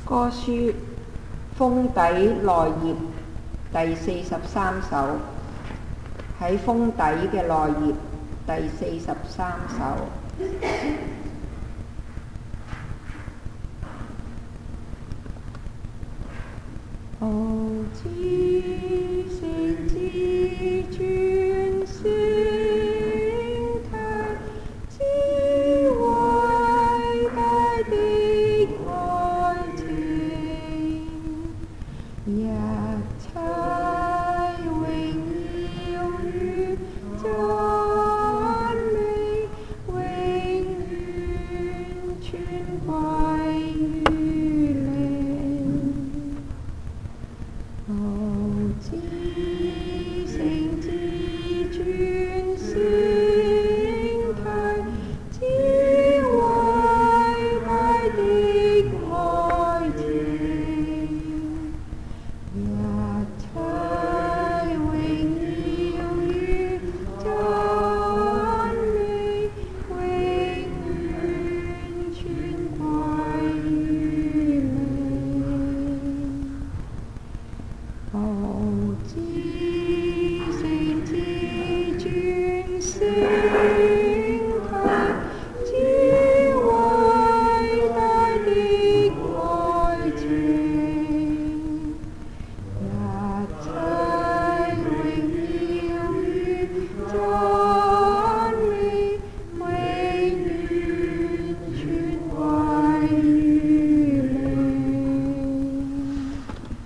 歌書封底內頁第43首，喺封底嘅內頁第43首。哦，至聖至尊聖體，至偉大的愛情，一切榮耀與讚美，永遠全歸於你。哦，至聖至尊聖體，至偉大的愛情，一切榮耀與讚美，永遠全歸於你。哦，至聖至尊聖體，至偉大的愛情，一切榮耀與讚美，永遠全歸於你。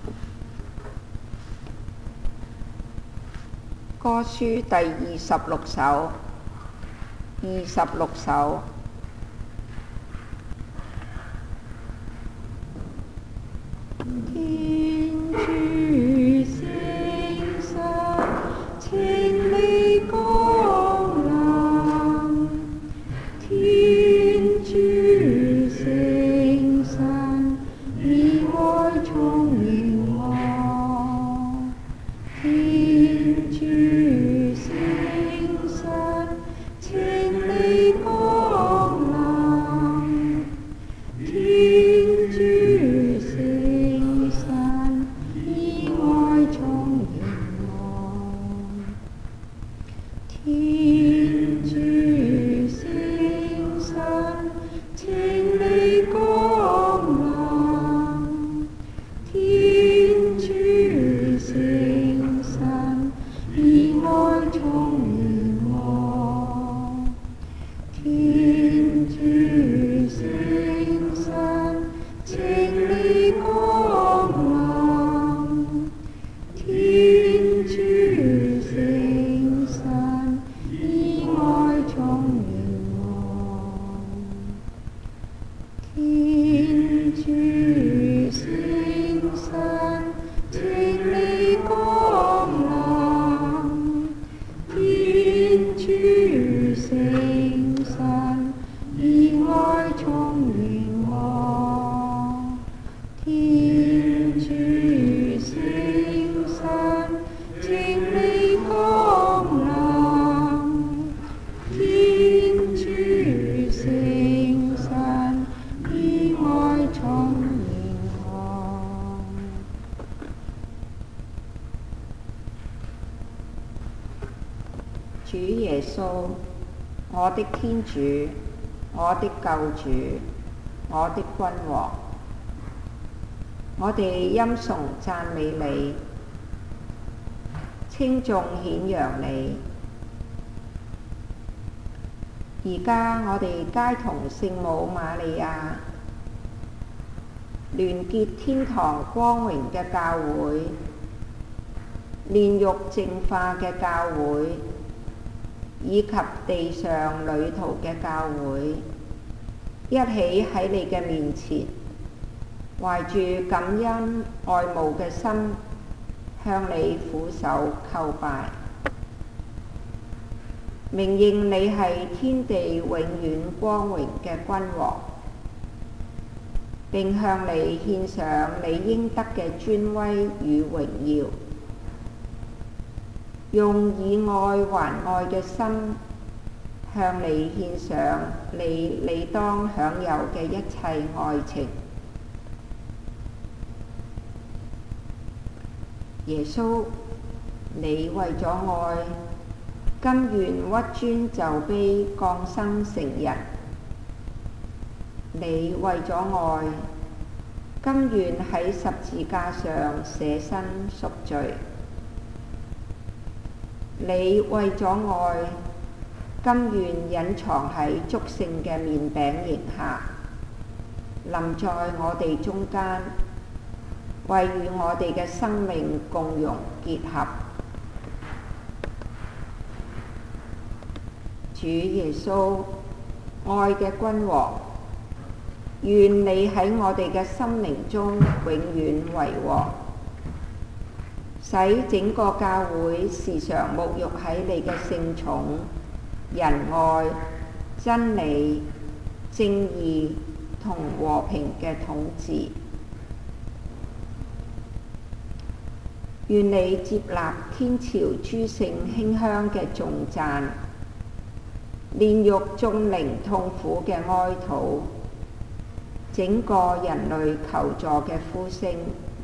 歌書第26首，26首。天主聖神，請你降臨，天主聖神，以愛充盈我，天主聖神，請你降臨，天主聖神，以愛充盈我，天主聖神，請你降臨，天主聖神，以愛充盈我，天主聖神，請你降臨，天主聖神，以愛充盈我，天主聖神，請你降臨，天主聖神，以愛充盈我，天主聖神，請你降臨，天主聖神，以愛充盈我。主耶穌，我的天主，我的救主，我的君王，我哋欽崇讚美你，稱頌顯揚你。而家我哋偕同聖母瑪利亞，聯結天堂光榮嘅教會，煉獄淨化嘅教會，以及地上旅途嘅教會，一起喺你嘅面前，懷住感恩愛慕嘅心，向你俯首叩拜，明認你係天地永遠光榮嘅君王，並向你獻上你應得嘅尊威與榮耀。用以愛還愛嘅心，向你獻上你理當享有嘅一切愛情， 耶穌，你為咗愛，甘願屈尊就卑，降生成人。你為咗愛，甘願喺十字架上捨身贖罪。你為咗愛，甘願隱藏喺祝聖嘅麵餅形下，臨在我哋中間，為與我哋嘅生命共融結合。主耶穌，愛嘅君王，願你喺我哋嘅生命中永遠為王，使整個教會時常沐浴喺你嘅聖寵、仁愛、真理、正義同和平嘅統治。願你接納天朝諸聖馨香嘅頌讚，煉獄眾靈痛苦嘅哀禱，整個人類求助嘅呼聲，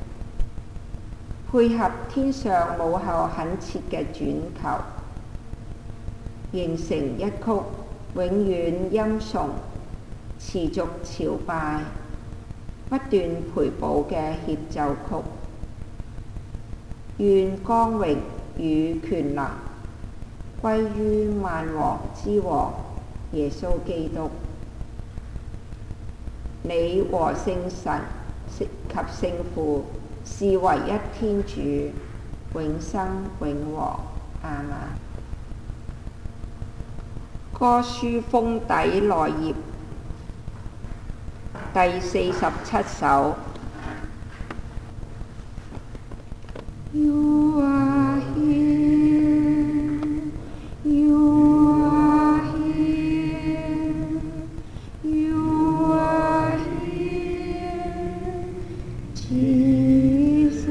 配合天上母后懇切嘅轉求，形成一曲永遠音頌、持續朝拜、不斷陪補嘅協奏曲。願光榮與權能歸於萬王之王耶穌基督。你和聖神及聖父是唯一天主，永生永王。阿們。歌書封底內頁第47首。You are here, you are here, you are here, Jesus,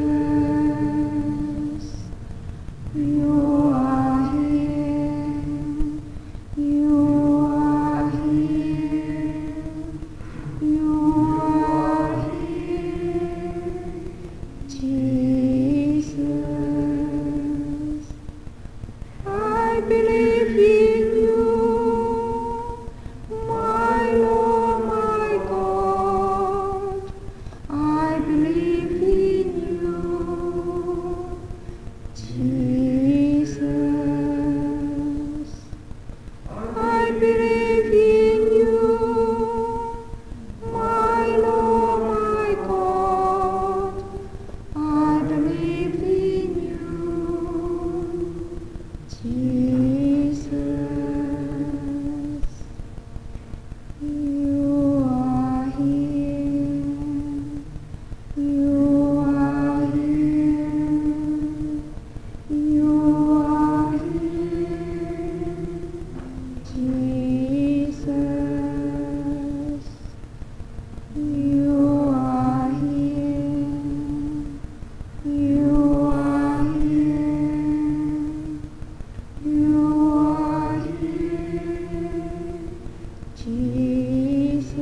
you are here, you are here, you are here, Jesus. I believe in you, my Lord, my God. I believe in you, Jesus. I believe in you, my Lord, my God. I believe in you, Jesus. You are here, you are here, you are here, Jesus. You are here, you are here, you are here, Jesus.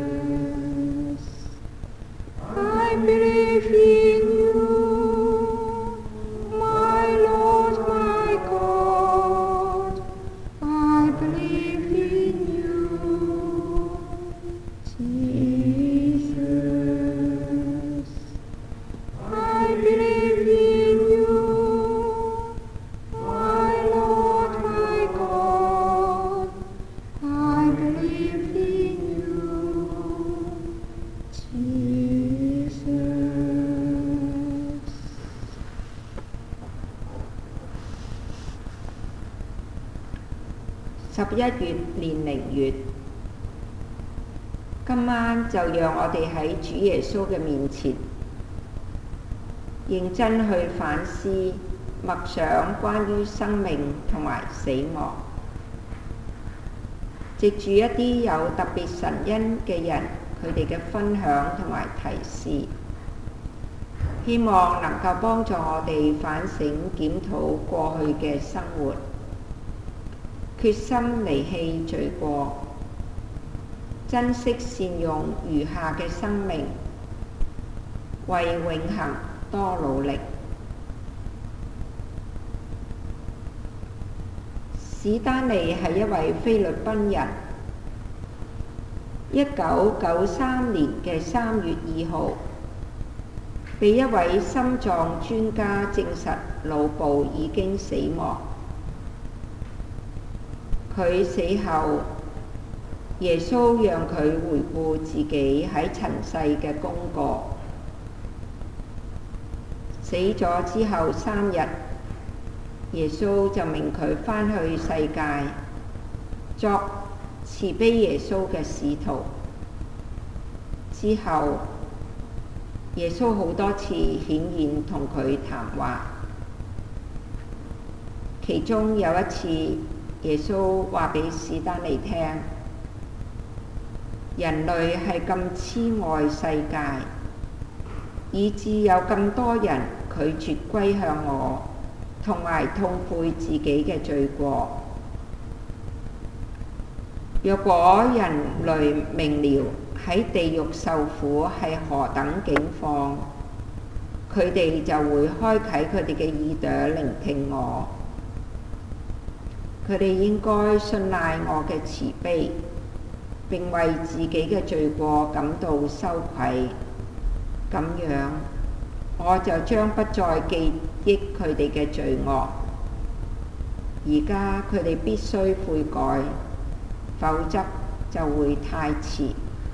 I believe in you, my Lord, my God. I believe in you, Jesus. I believe in you, my Lord, my God. I believe in you, Jesus. 11月煉靈月，今晚就讓我哋喺主耶穌嘅面前，認真去反思、默想關於生命同埋死亡，藉住一啲有特別神恩嘅人，佢哋嘅分享同埋提示，希望能夠幫助我哋反省檢討過去嘅生活，決心離棄罪過，珍惜善用餘下嘅生命，為永恆多努力。 史丹利係一位菲律賓人。1993年嘅3月2號，被一位心臟專家證實腦部已經死亡。佢死後，耶穌讓佢回顧自己喺塵世嘅功過。死咗之後3日，耶穌就命佢返去世界，作慈悲耶穌嘅使徒。之後，耶穌好多次顯現同佢談話。其中有一次，耶穌話俾史丹利聽：人類係咁痴愛世界，以致有咁多人拒絕歸向我，同埋痛悔自己嘅罪過。若果人類明了喺地獄受苦係何等境況，佢哋就會開啟佢哋嘅耳朵聆聽我。佢哋應該信賴我嘅慈悲，並為自己嘅罪過感到羞愧。咁樣，我就將不再記憶佢哋嘅罪惡。而家佢哋必須悔改，否則就會太遲。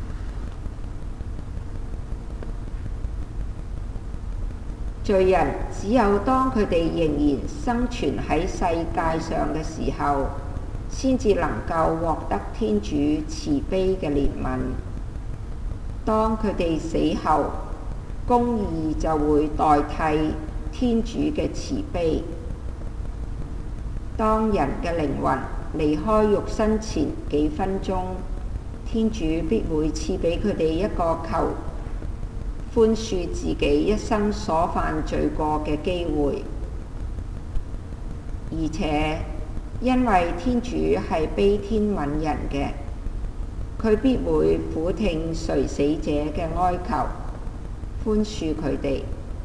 罪人只有當佢哋仍然生存喺世界上嘅時候，先至能夠獲得天主慈悲嘅憐憫。當佢哋死後，公義就會代替天主嘅慈悲。當人嘅靈魂離開肉身前幾分鐘，天主必會賜俾佢哋一個求寬恕自己一生所犯罪過嘅機會。而且因為天主係悲天憫人嘅，佢必會俯聽垂死者嘅哀求，寬恕佢哋。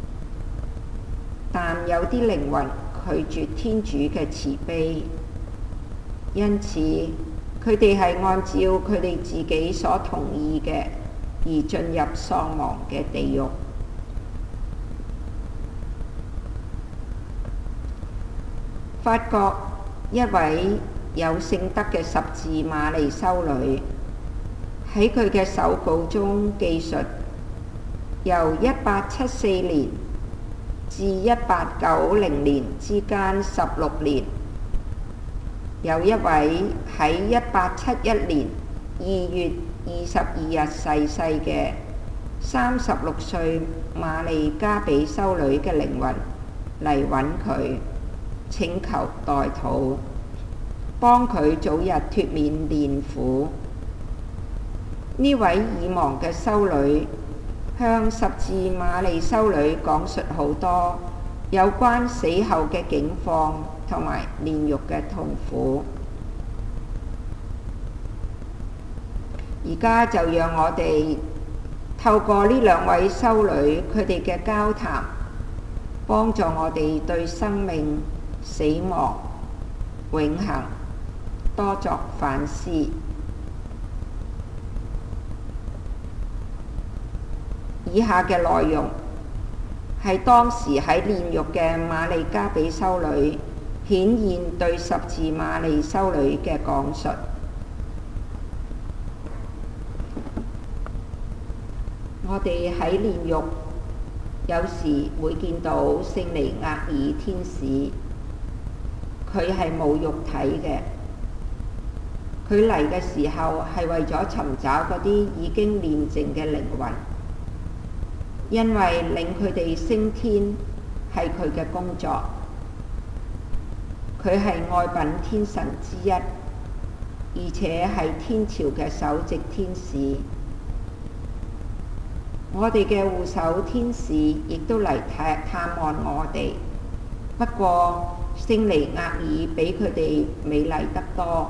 但有啲靈魂拒絕天主嘅慈悲，因此佢哋係按照佢哋自己所同意嘅而進入喪亡嘅地獄。法國一位有聖德嘅十字瑪利修女喺佢嘅手稿中記述，由1874年至1890年之間16年，有一位喺1871年2月22日逝世嘅36歲瑪利加比修女嘅靈魂嚟揾佢，請求代禱，幫佢早日脫免煉苦。呢位已亡嘅修女向十字瑪利修女講述好多有關死後嘅境況同埋煉獄嘅痛苦。而家就讓我哋透過呢兩位修女佢哋嘅交談，幫助我哋對生命、死亡、永恆多作反思。以下嘅內容係當時喺煉獄嘅瑪利加比修女顯現對十字瑪利修女嘅講述。我哋喺煉獄有時會見到聖彌額爾天使，佢係冇肉體嘅。佢嚟嘅時候係為咗尋找嗰啲已經煉淨嘅靈魂，因為令佢哋升天係佢嘅工作。佢係愛品天神之一，而且係天朝嘅首席天使。我哋嘅護守天使亦都嚟探望我哋，不過聖彌額爾比佢哋美麗得多。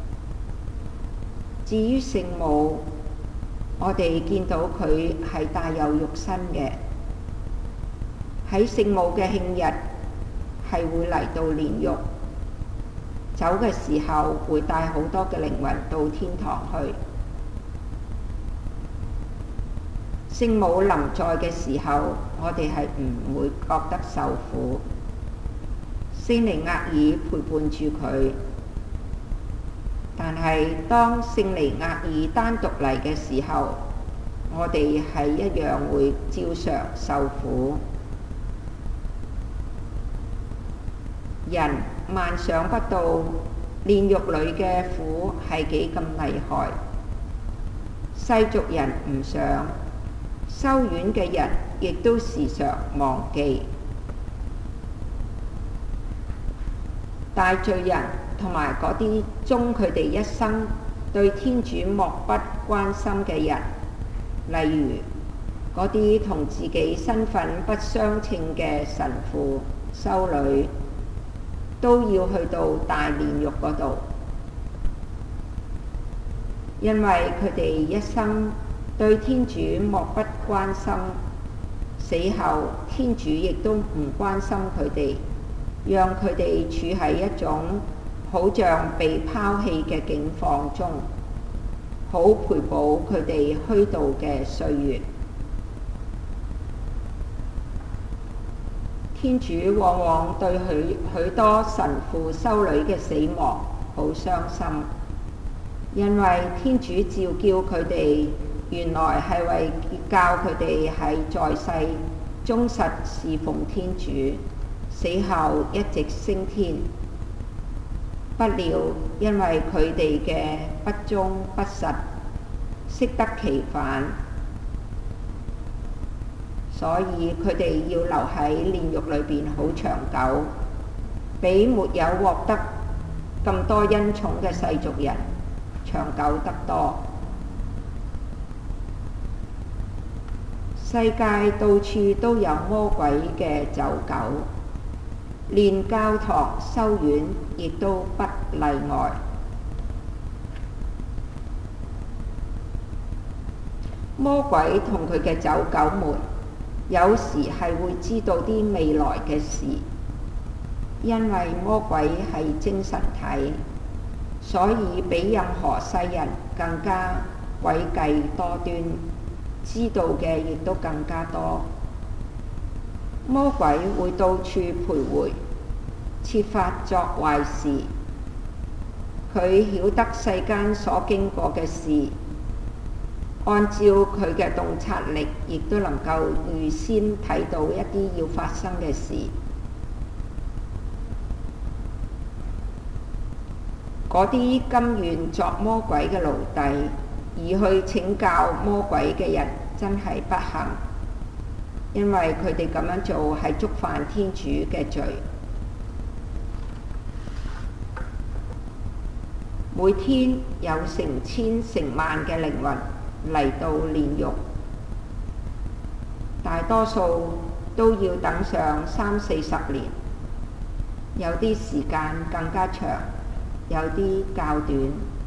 至於聖母，我哋見到佢係帶有肉身嘅。喺聖母嘅慶日係會嚟到煉獄， 走嘅時候會帶好多嘅靈魂到天堂去。聖母臨在嘅時候，我哋係唔會覺得受苦。聖彌額爾陪伴住佢，但係當聖彌額爾單獨嚟嘅時候，我哋係一樣會照常受苦。人萬想不到煉獄裏嘅苦係幾咁厲害，世俗人唔想，修院嘅人亦都時常忘記。大罪人同埋嗰啲終佢哋一生對天主漠不關心嘅人，例如嗰啲同自己身份不相稱嘅神父、修女，都要去到大煉獄嗰度，因為佢哋一生對天主漠不關心，死後天主亦都唔關心佢哋，讓佢哋處喺一種好像被拋棄嘅境況中，好賠補佢哋虛度嘅歲月。天主往往對許多神父修女嘅死亡好傷心，因為天主召叫佢哋，原來係為教佢哋喺在世忠實侍奉天主，死後一直升天。不料因為佢哋嘅不忠不實，適得其反，所以佢哋要留喺煉獄裏邊好長久，比沒有獲得咁多恩寵嘅世俗人長久得多。世界到處都有魔鬼嘅走狗，連教堂修院亦都不例外。魔鬼同佢嘅走狗們有時係會知道啲未來嘅事，因為魔鬼係精神體，所以比任何世人更加詭計多端，知道嘅亦都更加多。魔鬼會到處徘徊，設法作壞事。佢曉得世間所經過嘅事，按照佢嘅洞察力，亦都能夠預先睇到一啲要發生嘅事。嗰啲甘願作魔鬼嘅奴隸，而去請教魔鬼嘅人，真係不幸，因為佢哋咁樣做係觸犯天主嘅罪。每天有成千成萬嘅靈魂嚟到煉獄，大多數都要等上30-40年，有啲時間更加長，有啲較短。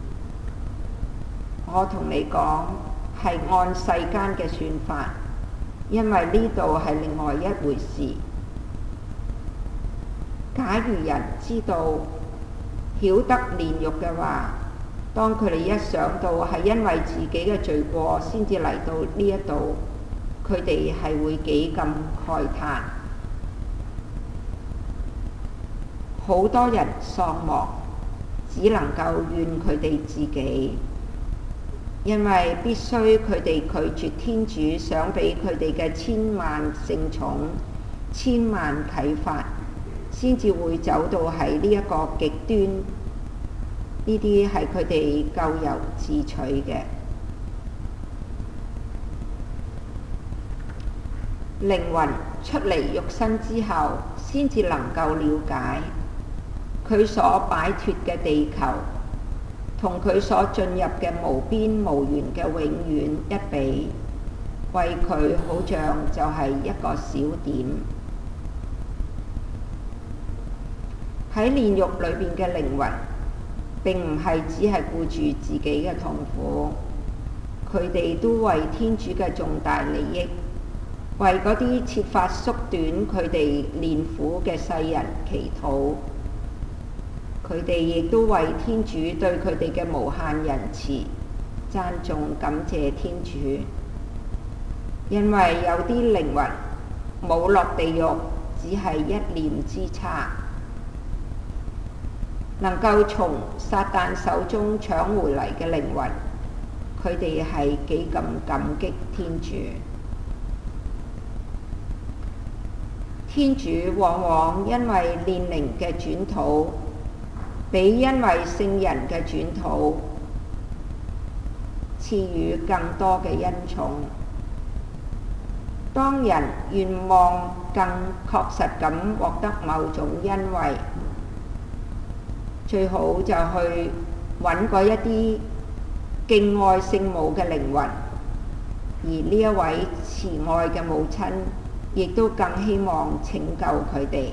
我同你講，係按世間嘅算法，因為呢度係另外一回事。假如人知道曉得煉獄嘅話，當佢哋一想到係因為自己嘅罪過先至嚟到呢一度，佢哋係會幾咁慨嘆。好多人喪亡，只能夠怨佢哋自己，因為必須佢哋拒絕天主想俾佢哋嘅千萬聖寵、千萬啟發，先至會走到喺呢一個極端。呢啲係佢哋咎由自取嘅。靈魂出離肉身之後，先至能夠了解佢所擺脫嘅地球同佢所進入嘅無邊無緣嘅永遠一比，為佢好像就係一個小點。喺煉獄裏邊嘅靈魂並唔係只係顧住自己嘅痛苦，佢哋都為天主嘅重大利益，為嗰啲設法縮短佢哋煉苦嘅世人祈禱。佢佢哋亦都為天主對佢哋嘅無限仁慈讚頌感謝天主，因為有啲靈魂冇落地獄，只係一念之差，能夠從撒旦手中搶回嚟嘅靈魂，佢哋係幾咁感激天主。天主往往因為煉靈嘅轉禱，比因為聖人嘅轉禱賜予更多嘅恩寵。當人願望更確實咁獲得某種恩惠，最好就去揾嗰一啲敬愛聖母嘅靈魂，而呢一位慈愛嘅母親亦都更希望拯救佢哋。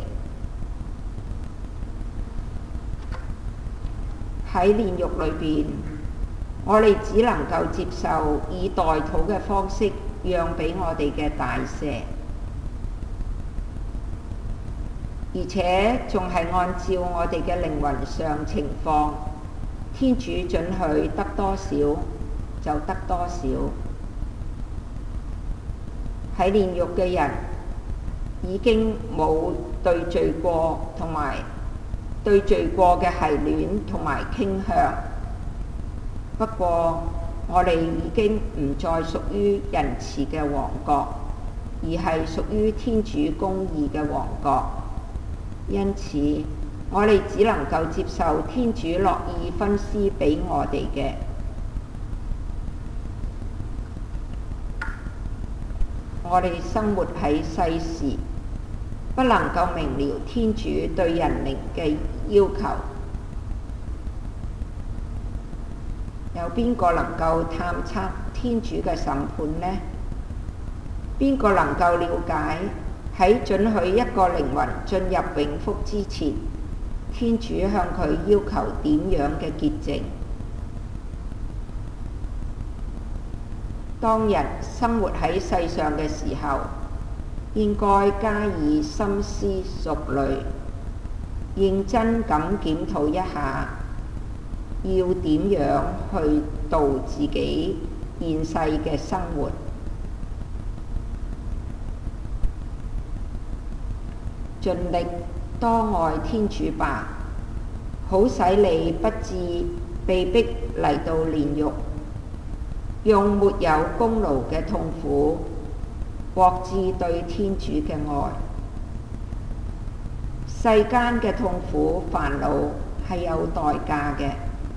喺煉獄裏邊，我哋只能夠接受以代禱嘅方式讓俾我哋嘅大赦，而且仲係按照我哋嘅靈魂上情況，天主准許得多少就得多少。喺煉獄嘅人已經冇對罪過同埋對罪過嘅系戀同埋傾向，不過我哋已經唔再屬於仁慈嘅王國，而係屬於天主公義嘅王國。因此，我哋只能夠接受天主樂意分施俾我哋嘅。我哋生活喺世時，不能夠明了天主對人靈嘅要求。有邊個能夠探測天主嘅審判呢？邊個能夠了解喺准許一個靈魂進入永福之前，天主向佢要求點樣嘅潔淨？當人生活喺世上嘅時候，應該加以深思熟慮，認真咁檢討一下，要點樣去度自己現世嘅生活。盡力多愛天主吧，好使你不致被逼嚟到煉獄，用沒有功勞嘅痛苦獲致對天主嘅愛。世間嘅痛苦煩惱係有代價嘅，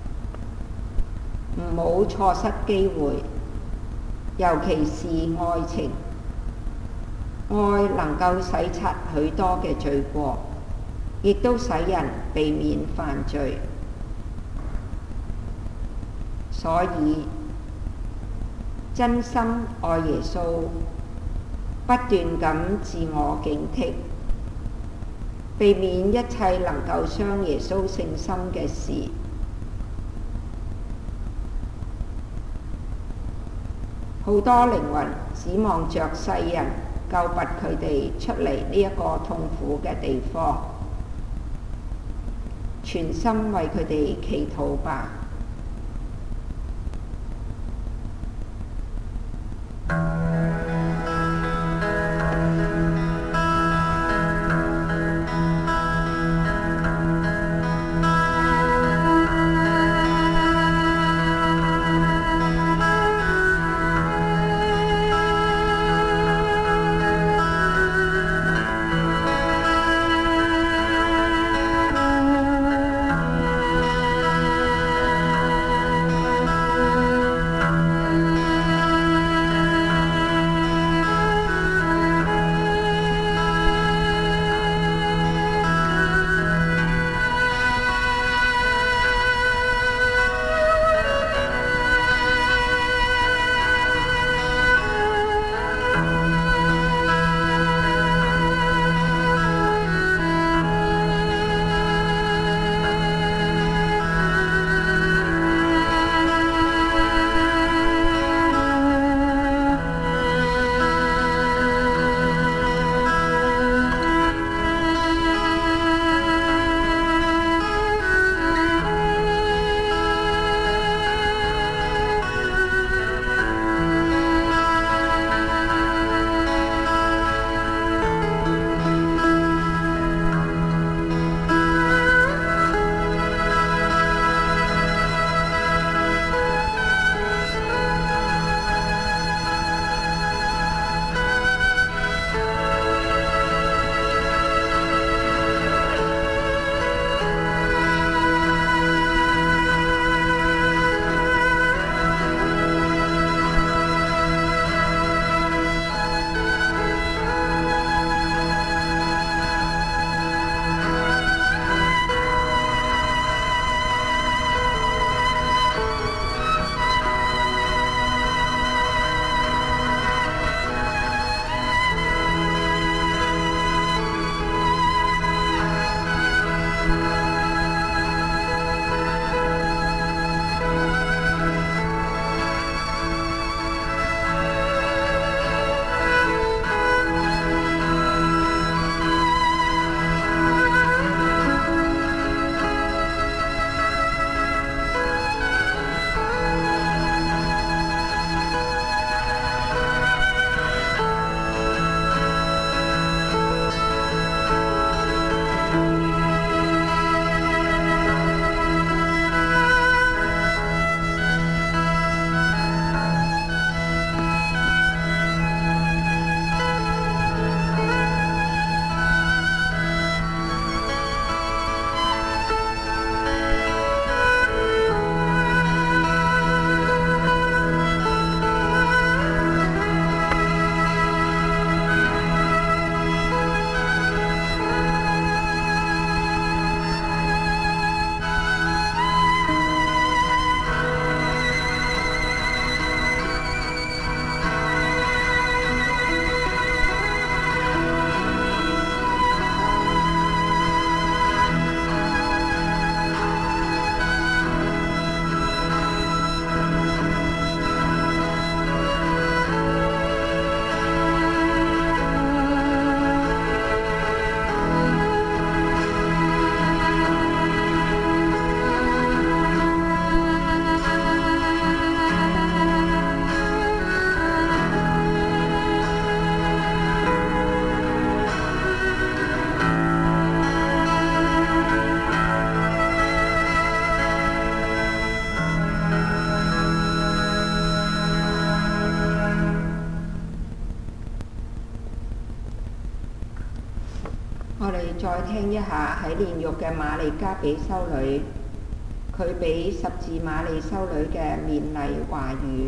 唔好錯失機會，尤其是愛情。愛能夠洗刷許多嘅罪過，亦都使人避免犯罪。所以真心愛耶穌，不斷咁自我警惕，避免一切能夠傷耶穌聖心嘅事。好多靈魂指望着世人救拔佢哋出嚟呢一個痛苦嘅地方，全心為佢哋祈禱吧。 我哋再聽一下喺煉獄嘅瑪利加比修女，佢俾十字瑪利修女嘅勉勵話語。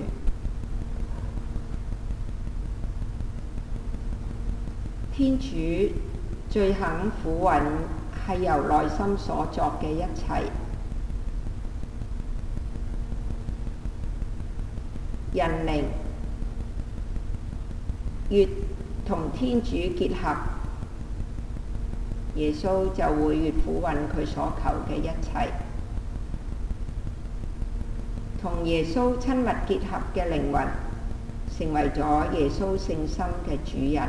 天主最肯撫允係由內心所作嘅一切。人靈越同天主結合，耶穌就會越撫允佢所求嘅一切。同耶穌親密結合嘅靈魂，成為咗耶穌聖心嘅主人。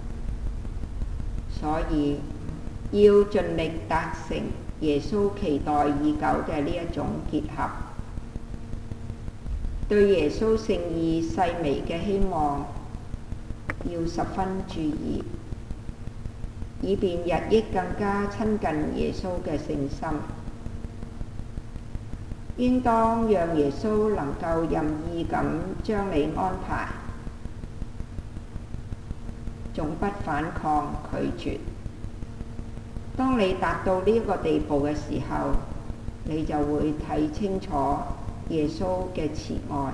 所以要盡力達成耶穌期待已久嘅呢一種結合，對耶穌聖意細微嘅希望要十分注意，以便日益更加親近耶穌嘅聖心。應當讓耶穌能夠任意咁將你安排，總不反抗拒絕。當你達到呢一個地步嘅時候，你就會睇清楚耶穌嘅慈愛。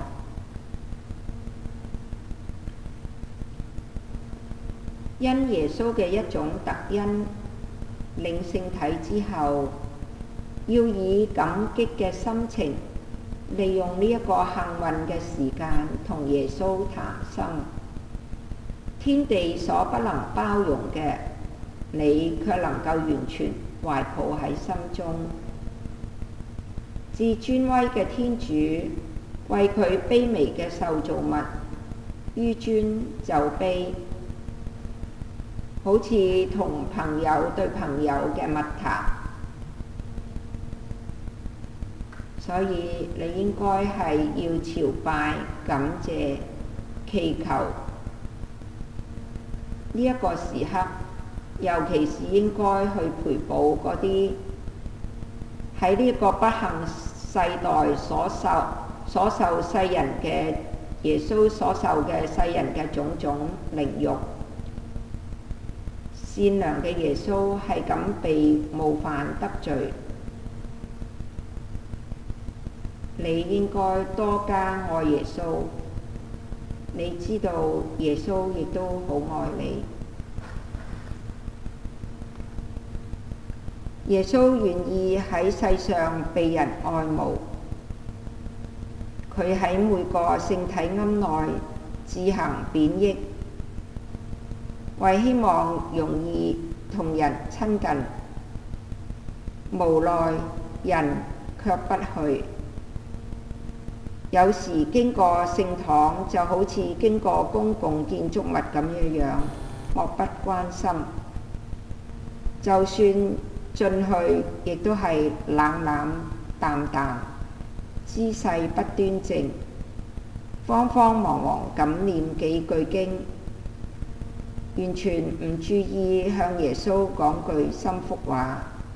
因耶穌嘅一種特恩，領聖體之後，要以感激嘅心情，利用呢一個幸運嘅時間同耶穌談心。天地所不能包容嘅，你卻能夠完全懷抱喺心中。至尊威嘅天主為佢卑微嘅受造物於尊就卑，好似同朋友對朋友嘅密談。所以你應該係要朝拜、感謝、祈求。呢一個時刻，尤其是應該去陪補嗰啲喺呢個不幸世代所受世人嘅耶穌所受嘅世人嘅種種凌辱。善良嘅耶穌係咁被冒犯得罪，你應該多加愛耶穌。你知道耶穌亦都好愛你。耶穌願意喺世上被人愛慕，佢喺每個聖體龕內自行貶抑，為希望容易同人親近，無奈人卻不去。有時經過聖堂就好似經過公共建築物咁樣，漠不關心。就算進去，亦都係冷冷淡淡，姿勢不端正，慌慌忙忙咁念幾句經，完全唔注意向耶穌講句心腹話、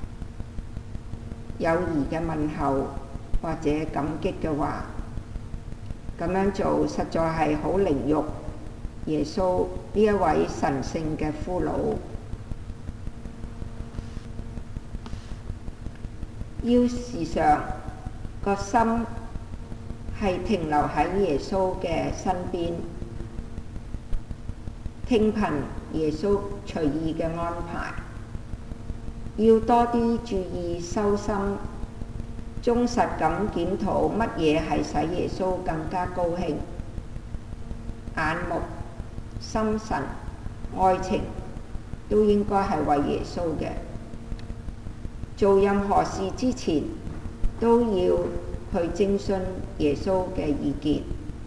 友誼嘅問候或者感激嘅話。咁樣做實在係好凌辱耶穌呢一位神聖嘅俘虜。要時常個心係停留喺耶穌嘅身邊，聽憑耶穌隨意嘅安排。要多啲注意修心，忠實咁檢討乜嘢係使耶穌更加高興。眼目、心神、愛情都應該係為耶穌嘅。做任何事之前，都要去徵詢耶穌嘅意見。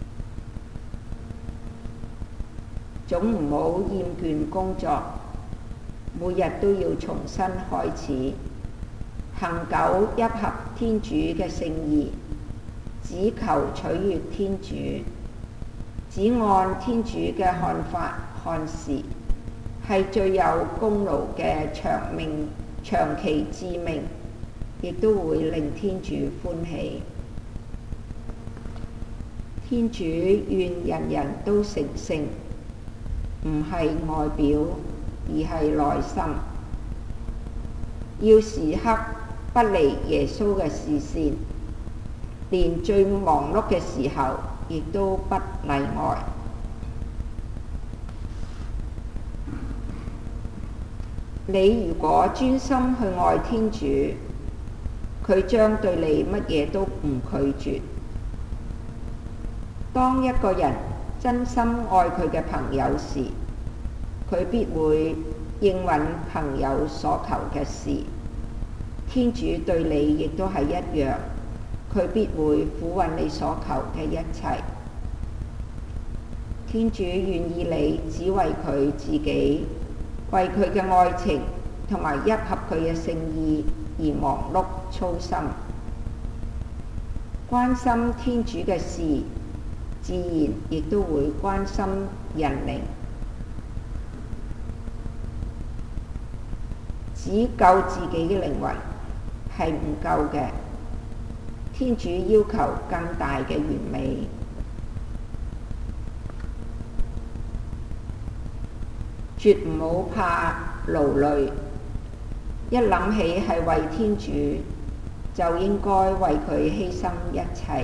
總唔好厭倦工作，每日都要重新開始。恆久一合天主嘅聖意，只求取悅天主，只按天主嘅看法看事，係最有功勞嘅長期致命，亦都會令天主歡喜。天主願人人都成聖，唔係外表，而係內心。 要時刻不離耶穌嘅視線，連最忙碌嘅時候亦都不例外。你如果專心去愛天主，佢將對你乜嘢都唔拒絕。當一個人真心愛佢嘅朋友時，佢必會應允朋友所求嘅事。天主對你亦都係一樣，佢必會俯允你所求嘅一切。天主願意你只為佢自己，為佢嘅愛情同埋一合佢嘅聖意而忙碌操心，關心天主嘅事，自然亦都會關心人靈。只救自己嘅靈魂係唔夠嘅，天主要求更大嘅完美。絕唔好怕勞累，一諗起係為天主，就應該為佢犧牲一切。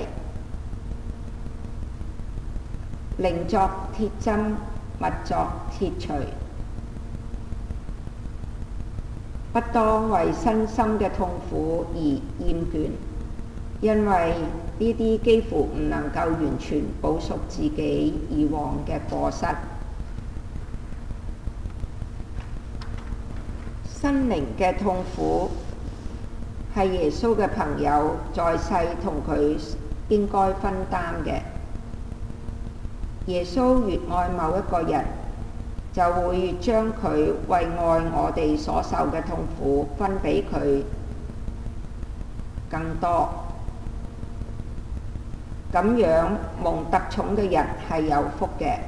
寧作鐵針，勿作鐵錘。不當為身心嘅痛苦而厭倦，因為呢啲幾乎唔能夠完全補贖自己以往嘅過失。心靈嘅痛苦係耶穌嘅朋友在世同佢應該分擔嘅。耶穌越愛某一個人，就會越將佢為愛我哋所受嘅痛苦分俾佢更多。咁樣蒙特寵嘅人係有福嘅。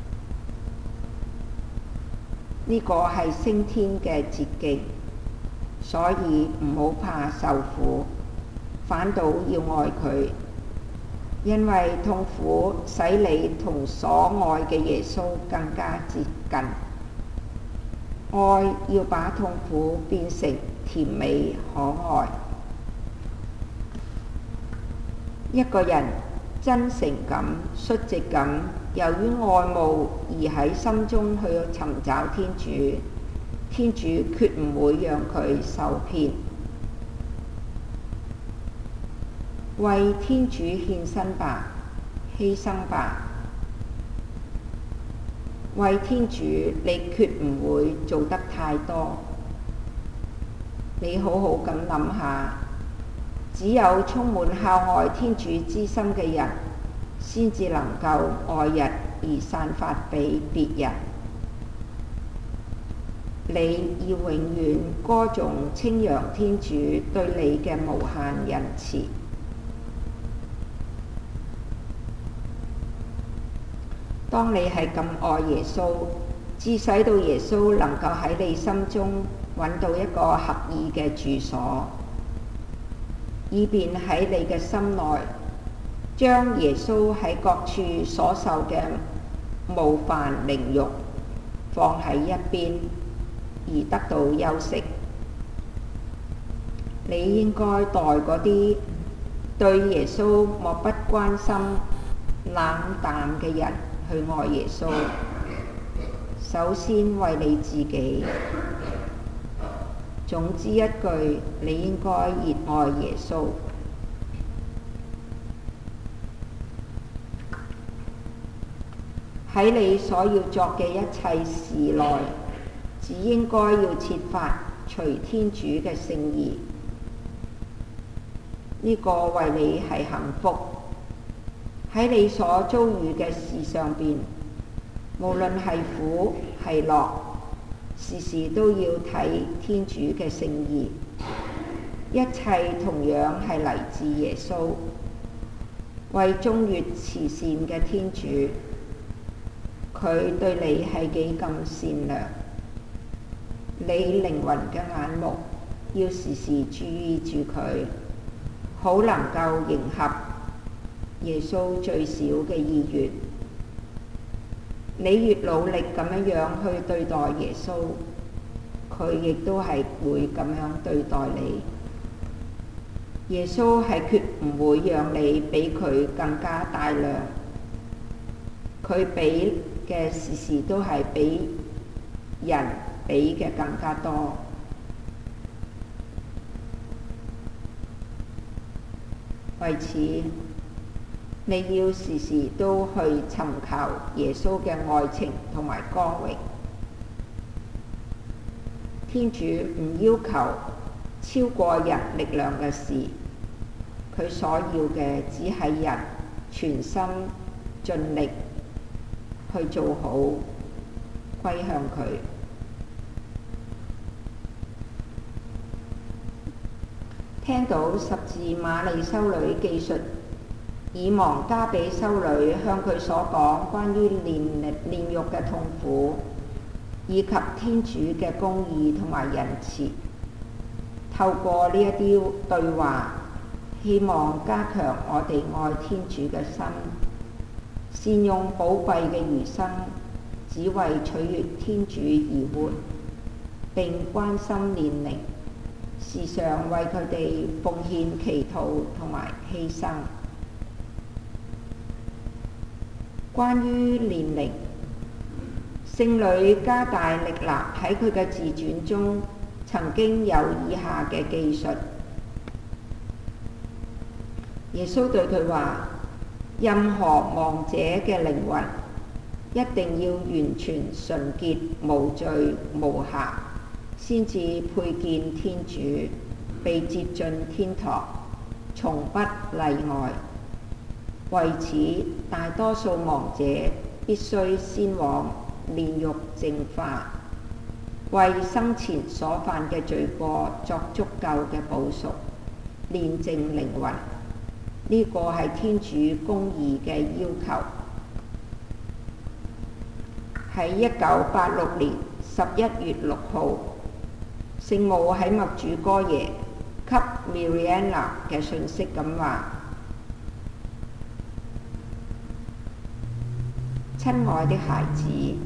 呢個係升天嘅捷徑，所以唔好怕受苦，反倒要愛佢，因為痛苦使你同所愛嘅耶穌更加接近。愛要把痛苦變成甜美可愛。一個人真誠咁、率直咁，由於愛慕而喺心中去尋找天主，天主決唔會讓佢受騙。為天主獻身吧，犧牲吧。為天主，你決唔會做得太多。你好好咁諗下，只有充滿孝愛天主之心嘅人，先至能夠愛人而散發俾別人。你要永遠歌頌稱揚天主對你嘅無限仁慈。當你係咁愛耶穌，至使到耶穌能夠喺你心中揾到一個合意嘅住所，以便喺你嘅心內將耶穌喺各處所受嘅冒犯凌辱放喺一邊，而得到休息。你應該代嗰啲對耶穌漠不關心、冷淡嘅人去愛耶穌。首先為你自己。總之一句，你應該熱愛耶穌。喺你所要作嘅一切事內，只應該要設法隨天主嘅聖意。呢個為你係幸福。喺你所遭遇嘅事上邊，無論係苦係樂，時時都要睇天主嘅聖意。一切同樣係嚟自耶穌，為中越慈善嘅天主。佢對你係幾咁善良，你靈魂嘅眼目要時時注意住佢，好能夠迎合耶穌最小嘅意願。你越努力咁樣去對待耶穌， 佢亦都係會咁樣對待你。耶穌係決唔會讓你比佢更加大量，佢俾嘅時時都係比人俾嘅更加多。為此，你要時時都去尋求耶穌嘅愛情同埋光榮。天主唔要求超過人力量嘅事，佢所要嘅只係人全心盡力去做好，歸向佢。聽到十字瑪利修女記述以望加比修女向佢所講關於煉獄嘅痛苦，以及天主嘅公義同埋仁慈，透過呢一啲對話，希望加強我哋愛天主嘅心，善用寶貴嘅餘生，只為取悅天主而活，並關心煉靈，時常為佢哋奉獻祈禱同埋犧牲。關於煉靈，聖女加大力納喺佢嘅自傳中曾經有以下嘅記述：耶穌對佢話，任何亡者嘅靈魂一定要完全純潔無罪無瑕，先至配見天主，被接進天堂，從不例外。為此，大多數亡者必須先往煉獄淨化，為生前所犯嘅罪過作足夠嘅補贖，煉淨靈魂。呢個係天主公義嘅要求。喺1986年11月6號，聖母喺默主哥耶給 Miranda 嘅訊息咁話：親愛的孩子，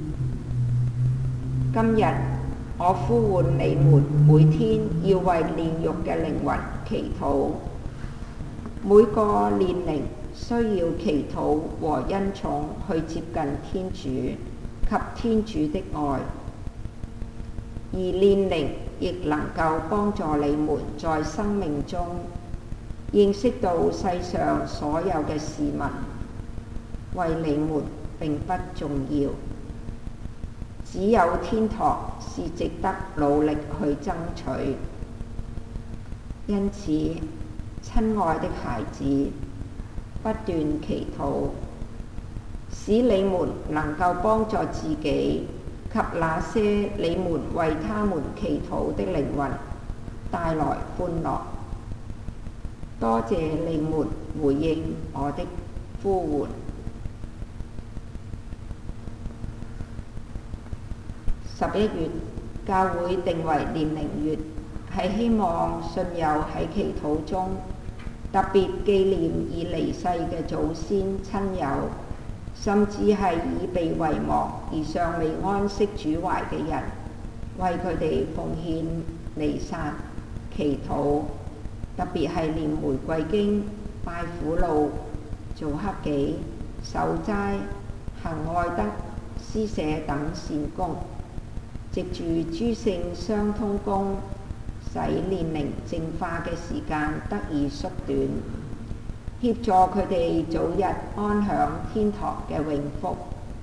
今日我呼喚你們每天要為煉獄嘅靈魂祈禱。每個煉靈需要祈禱和恩寵去接近天主及天主的愛，而煉靈亦能夠幫助你們在生命中認識到世上所有嘅事物為你們並不重要，只有天堂是值得努力去爭取。因此，親愛的孩子，不斷祈禱，使你們能夠幫助自己及那些你們為他們祈禱的靈魂帶來歡樂。多謝你們回應我的呼喚。11月，教會定為煉靈月，係希望信友喺祈禱中特別紀念已離世嘅祖先親友，甚至係已被遺忘而尚未安息主懷嘅人，為佢哋奉獻彌撒、祈禱，特別係念玫瑰經、拜苦路、做克己、守齋、行愛德、施捨等善功，藉住諸聖相通功，使煉靈淨化嘅時間得以縮短，協助佢哋早日安享天堂嘅永福。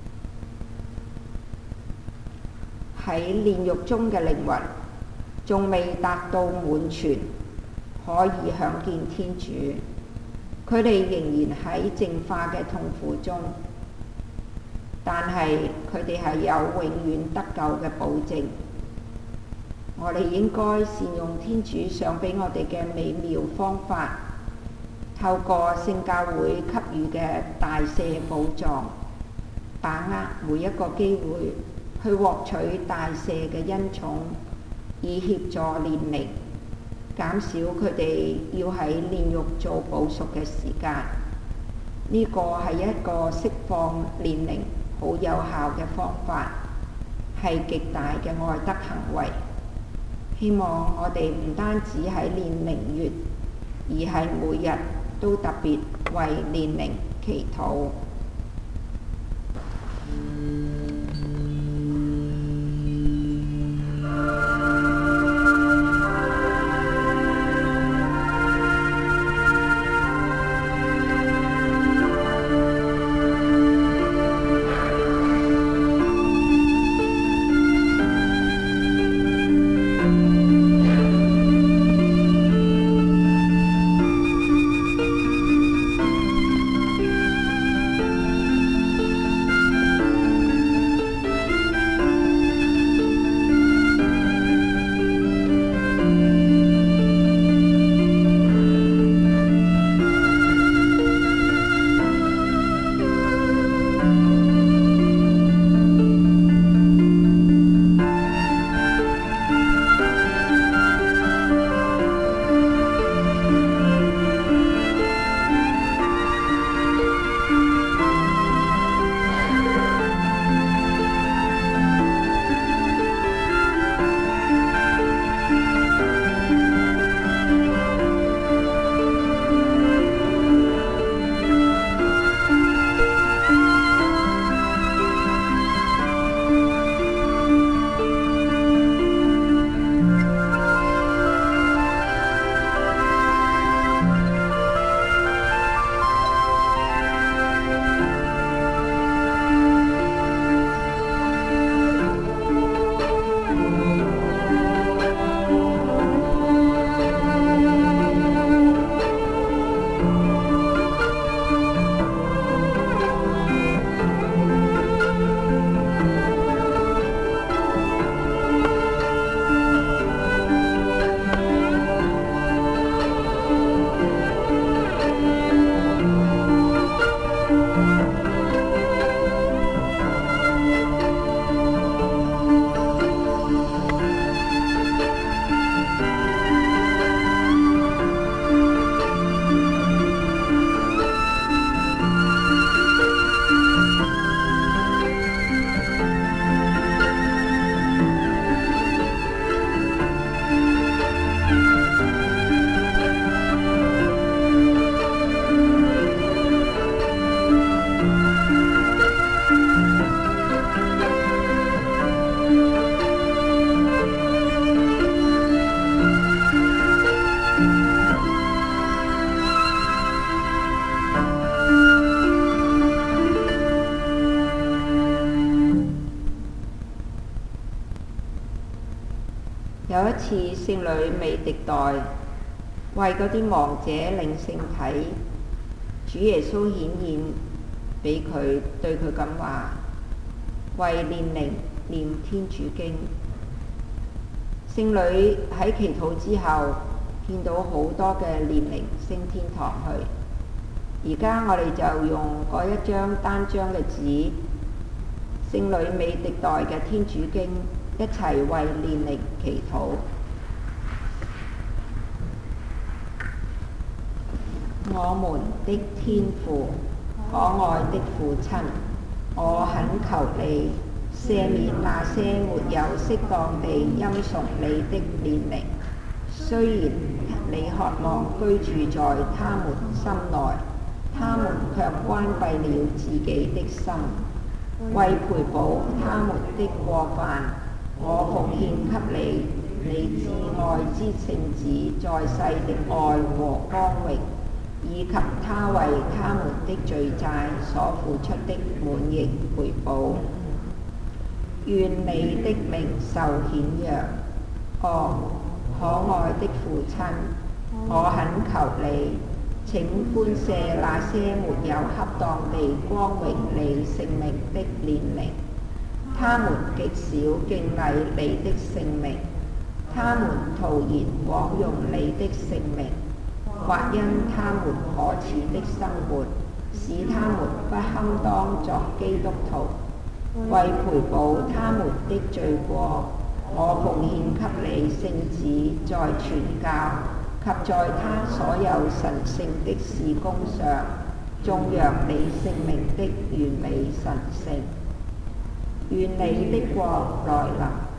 喺煉獄中嘅靈魂仲未達到滿全，可以享見天主，佢哋仍然喺淨化嘅痛苦中，但係佢哋係有永遠得救嘅保證。我哋應該善用天主賞俾我哋嘅美妙方法，透過聖教會給予嘅大赦寶藏，把握每一個機會去獲取大赦嘅恩寵，以協助煉靈，減少佢哋要喺煉獄做補贖嘅時間。呢個係一個釋放煉靈好有效嘅方法，係極大嘅愛德行為。 希望我哋唔單止喺念靈月，而係每日都特別為念靈祈禱。有一次，聖女美狄代為嗰啲亡者領聖體，主耶穌顯現俾佢，對佢咁話：為念靈念天主經。聖女喺祈禱之後，見到好多嘅念靈升天堂去。而家我哋就用嗰一張單張嘅紙，聖女美狄代嘅天主經，一齊為念靈祈禱。我們的天父，可愛的父親，我懇求你赦免那些沒有適當地欽崇你的念靈，雖然你渴望居住在他們心內，他們卻關閉了自己的心。為賠補他們的過犯，我奉獻給你，你至愛之聖子在世的愛和光榮，以及他為他們的罪債所付出的滿盈賠補。願你的名受顯揚。可愛的父親，我懇求你，請寬赦那些沒有恰當地光榮你聖名的念靈，他們極少敬禮你的聖名，他們徒然枉用你的聖名，或因他們可恥的生活，使他們不堪當作基督徒。為賠補他們的罪過，我奉獻給你聖子在傳教及在他所有神聖的事工上，頌揚你聖名的完美神聖。願你的國來臨。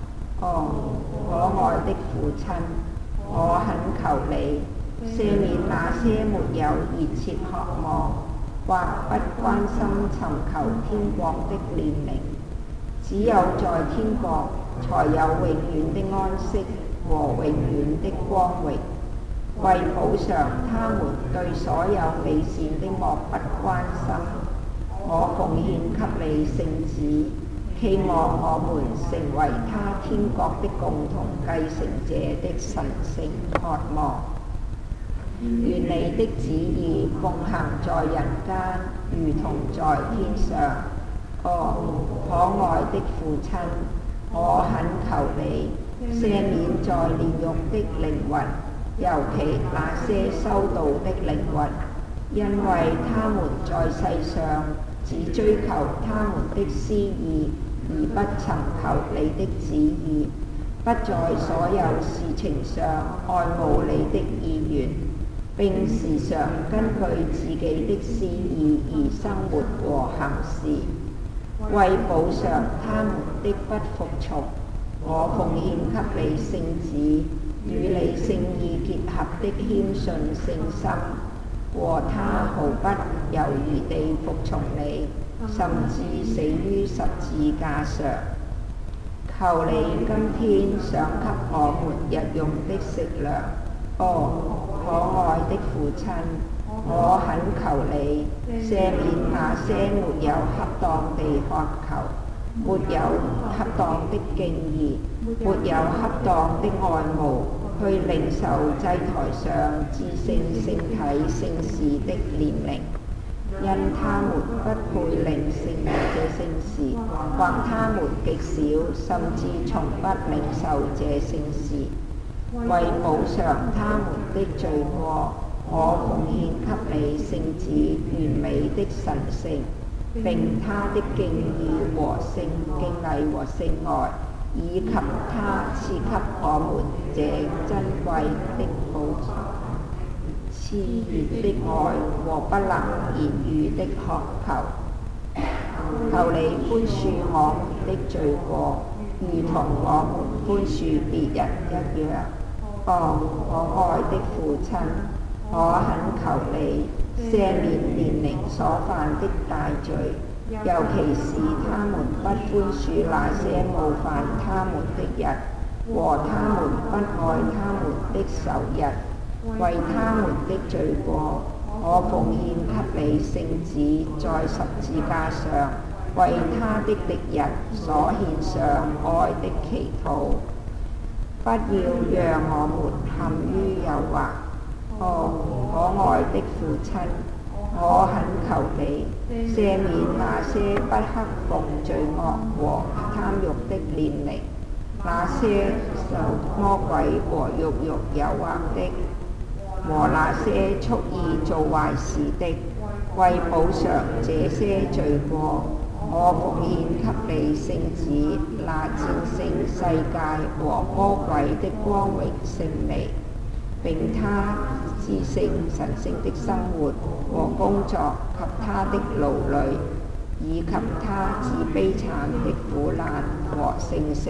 哦，可愛的父親，我懇求你赦免那些沒有熱切渴望或不關心尋求天國的年齡。只有在天國才有永遠的安息和永遠的光榮。為補償他們對所有美善的漠不關心，我奉獻給你聖子，期望我們成為他天國的共同繼承者的神聖渴望。願你的旨意奉行在人間，如同在天上。哦，可愛的父親，我懇求你赦免在煉獄的靈魂，尤其那些修道的靈魂，因為他們在世上只追求他們的私意，而不尋求你的旨意，不在所有事情上愛慕你的意願，並時常根據自己的私意而生活和行事。為補償他們的不服從，我奉獻給你聖子，與你聖意結合的謙遜聖心，和他毫不猶豫地服從你，甚至死於十字架上。求你今天賞給我們日用的食糧。哦，可愛的父親，我懇求你赦免那些沒有恰當地渴求，沒有恰當的敬意，沒有恰當的愛慕，去領受祭台上至聖聖體聖事的年齡，因他們不配領聖物這聖事，或他們極少，甚至從不領受這聖事。為補償他們的罪過，我奉獻給你聖子完美的神性，並他的敬禮和聖愛，以及他賜給我們這珍貴的寶藏，熾熱的愛和不能言喻的渴求。求你寬恕我們的罪過，如同我們寬恕別人一樣。哦，可愛的父親，我懇求你赦免年齡所犯的大罪，尤其是他們不寬恕那些冒犯他們的人，和他們不愛他們的仇人。為他們的罪過，我奉獻給你聖子，在十字架上為他的敵人所獻上愛的祈禱。不要讓我們陷於誘惑。哦，可愛的父親，我懇求你赦免那些不克服罪惡和貪慾的年齡，那些受魔鬼和肉慾誘惑的，和那些蓄意做壞事的。為補償這些罪過，我奉獻給你聖子，那戰勝世界和魔鬼的光榮勝利，並他至聖神聖的生活和工作及他的勞累，以及他至悲慘的苦難和聖死。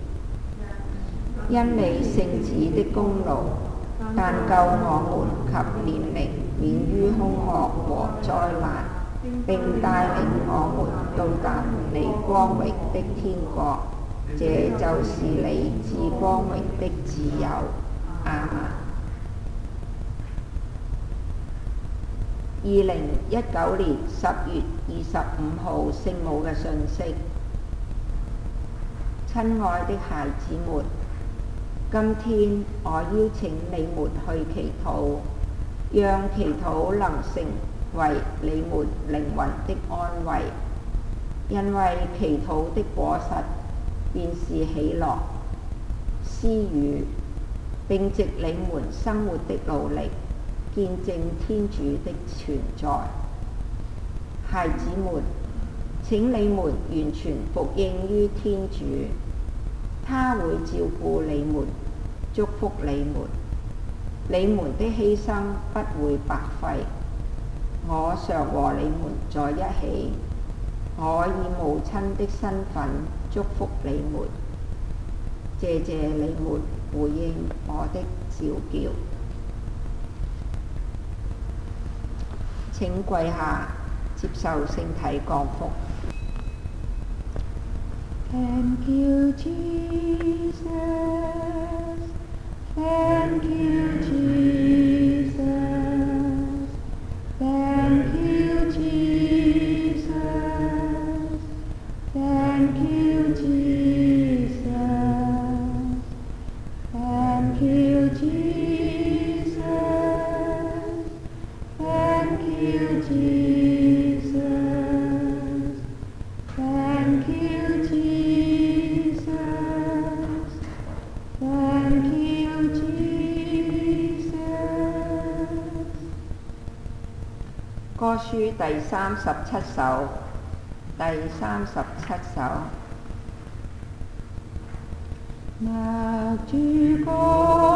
因你聖子的功勞，但救我們及年齡免於兇惡和災難，並帶領我們到達你光榮的天國，這就是你至光榮的自由。阿們。2019年10月25號聖母嘅訊息。親愛的孩子們，今天我邀請你們去祈禱，讓祈禱能成為你們靈魂的安慰，因為祈禱的果實便是喜樂、施予，並藉你們生活的努力見證天主的存在。孩子們，請你們完全服膺於天主，他會照顧你們，祝福你們，你們的犧牲不會白費。我常和你們在一起，我以母親的身份祝福你們。 謝謝你們回應我的召叫。請跪下接受聖體降福。Thank you, Jesus. Thank you, Jesus. Thank you, Jesus. Thank you, Jesus. Thank you, Jesus. Thank you, Jesus. Thank you, Jesus. Thank you, Jesus. 歌書第37首，第37首。那主歌